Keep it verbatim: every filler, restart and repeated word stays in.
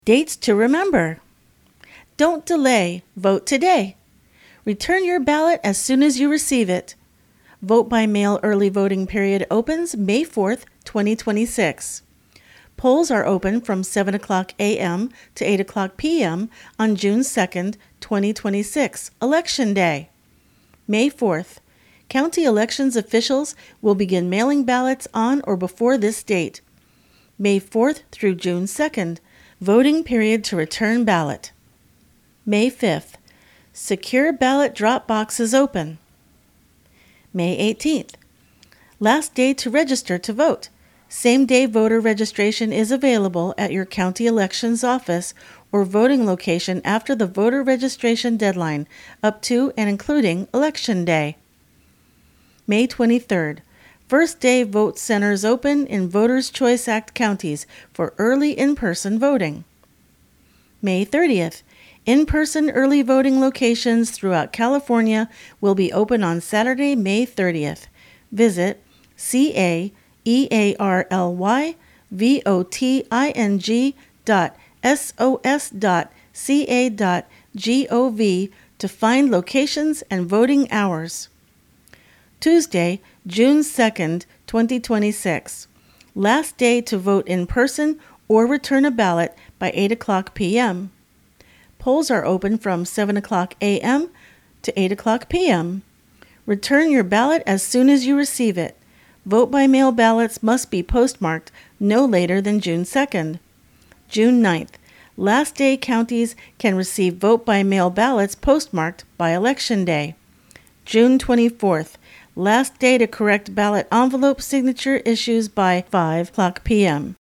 Dates to remember. Don't delay. Vote today. Return your ballot as soon as you receive it. Vote by mail early voting period opens May fourth, twenty twenty-six. Polls are open from seven o'clock a.m. to eight o'clock p.m. on June second, twenty twenty-six, Election Day. May fourth. County elections officials will begin mailing ballots on or before this date. May fourth through June second. Voting period to return ballot. May fifth. Secure ballot drop boxes open. May eighteenth. Last day to register to vote. Same-day voter registration is available at your county elections office or voting location after the voter registration deadline, up to and including Election Day. May twenty-third. First day vote centers open in Voters' Choice Act counties for early in-person voting. May thirtieth. In-person early voting locations throughout California will be open on Saturday, May thirtieth. Visit C-A-E-A-R-L-Y-V-O-T-I-N-G dot S-O-S dot C-A dot G-O-V to find locations and voting hours. Tuesday, June second, twenty twenty-six. Last day to vote in person or return a ballot by eight o'clock p.m. Polls are open from seven o'clock a.m. to eight o'clock p.m. Return your ballot as soon as you receive it. Vote by mail ballots must be postmarked no later than June second. June ninth. Last day counties can receive vote by mail ballots postmarked by Election Day. June twenty-fourth. Last day to correct ballot envelope signature issues by five o'clock p.m.